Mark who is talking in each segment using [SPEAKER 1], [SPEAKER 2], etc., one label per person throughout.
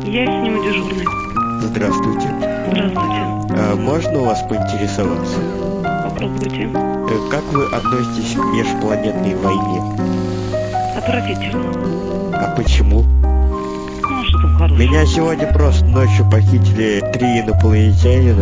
[SPEAKER 1] Я с ним дежурный.
[SPEAKER 2] Здравствуйте.
[SPEAKER 1] Здравствуйте.
[SPEAKER 2] Можно у вас поинтересоваться?
[SPEAKER 1] Попробуйте.
[SPEAKER 2] Как вы относитесь к межпланетной войне?
[SPEAKER 1] Отвратительно.
[SPEAKER 2] А почему?
[SPEAKER 1] Ну, а что там хорошего?
[SPEAKER 2] Меня сегодня просто ночью похитили 3 инопланетянина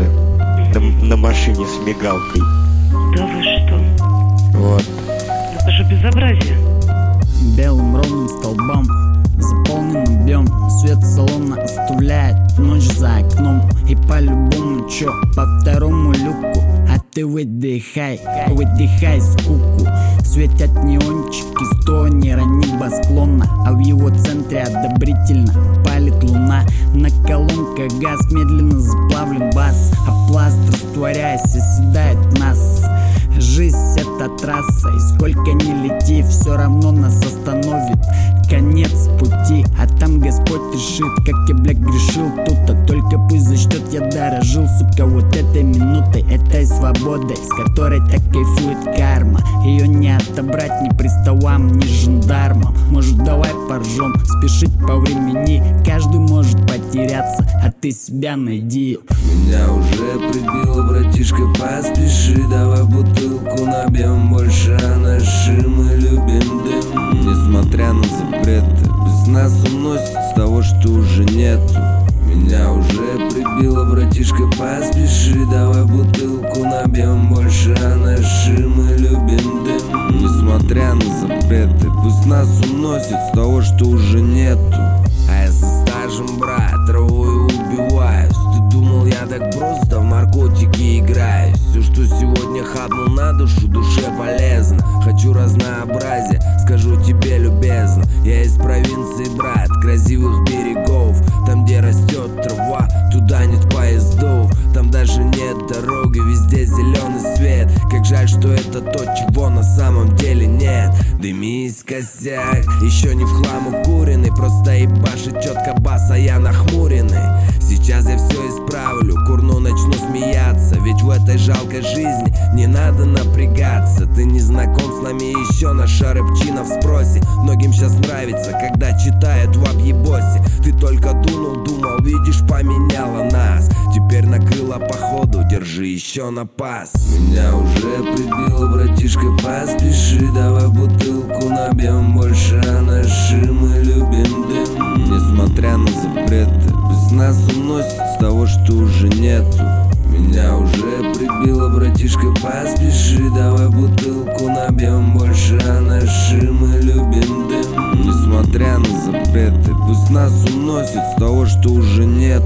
[SPEAKER 2] на машине с мигалкой.
[SPEAKER 1] Да вы что?
[SPEAKER 2] Вот.
[SPEAKER 1] Это же безобразие.
[SPEAKER 3] Белым ровным столбом заполнен объем. Свет салона оставляет ночь за окном. И по-любому чё, по второму люку. А ты выдыхай скуку. Светят неончики с тонера небосклона. А в его центре одобрительно палит луна. На колонках газ, медленно заплавлен бас. А пласт, растворяясь, оседает нас. Жизнь — это трасса, и сколько ни лети, все равно нас остановит конец пути. А там Господь решит, как я, блядь, грешил тут-то. Только пусть зачтет, я дорожил, сука, вот этой минутой, этой свободой, с которой так кайфует карма. Ее не отобрать ни приставам, ни жандармам. Может, давай поржем, спешить по времени. Каждый может потеряться, а ты себя найди.
[SPEAKER 4] Меня уже прибило, братишка, поспеши. Давай бутылку набьем, больше анаши. Мы любим дым, несмотря на запреты. Без нас уносит с того, что уже нету. Меня уже прибило, братишка, поспеши. Давай бутылку набьем, больше анаши. Мы любим дым, несмотря на запреты. Пусть нас уносит с того, что уже нету. А я со стажем, брат, травой убиваюсь. Ты думал, я так просто в наркотики играюсь? Все, что сегодня хапнул на душу, душе полезно. Хочу разнообразия, скажу тебе любезно. Я из провинции, брат, красивых берегов. Там, где растет трава, туда нет поездов. Там даже нет дороги, везде зеленый свет. Как жаль, что это то, чего на самом деле нет. Дымись, косяк, еще не в хлам укуренный. Просто ебашит четко бас, а я нахмуренный. Сейчас я все исправлю, курну, начну смеяться. Ведь в этой жалкой жизни не надо напрягаться. Ты не знаком с нами, еще наша рыбчина в спросе. Многим сейчас нравится, когда читают в объебосе. Ты только думал, видишь, поменяла нас. Теперь накрыла походу, держи еще на пас. Меня уже прибило, братишка, поспеши. Давай бутылку набьем, больше анаши. Мы любим дым, несмотря на запреты. Без нас уносит с того, что уже нету. Меня уже прибило, братишка, поспеши. Давай бутылку набьем, больше анаши. Мы любим дым, несмотря на запреты. Пусть нас уносит с того, что уже нету.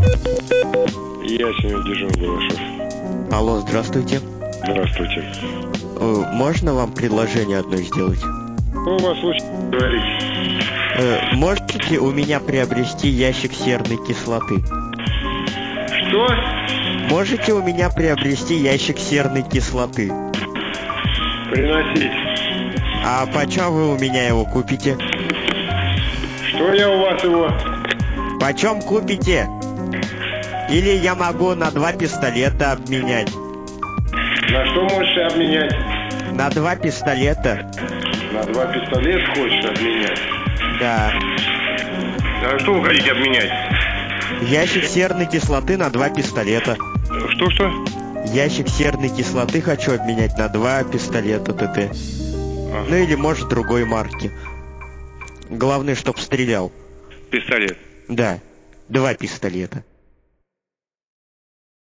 [SPEAKER 5] Я сегодня дежурный, Балашов.
[SPEAKER 2] Алло, здравствуйте.
[SPEAKER 5] Здравствуйте.
[SPEAKER 2] Можно вам предложение одно сделать?
[SPEAKER 5] Ну, у вас лучше говорить.
[SPEAKER 2] Можете у меня приобрести ящик серной кислоты?
[SPEAKER 5] Что?
[SPEAKER 2] Можете у меня приобрести ящик серной кислоты?
[SPEAKER 5] Приносить.
[SPEAKER 2] А почем вы у меня его купите?
[SPEAKER 5] Что я у вас его?
[SPEAKER 2] Почем купите? Или я могу на 2 пистолета обменять?
[SPEAKER 5] На что можешь обменять?
[SPEAKER 2] На 2 пистолета.
[SPEAKER 5] На 2 пистолета хочешь обменять?
[SPEAKER 2] Да.
[SPEAKER 5] А что вы хотите обменять?
[SPEAKER 2] Ящик серной кислоты на 2 пистолета.
[SPEAKER 5] Что?
[SPEAKER 2] Ящик серной кислоты хочу обменять на 2 пистолета ТТ.
[SPEAKER 5] Ага.
[SPEAKER 2] Ну или может другой марки. Главное, чтоб стрелял.
[SPEAKER 5] Пистолет.
[SPEAKER 2] Да, 2 пистолета.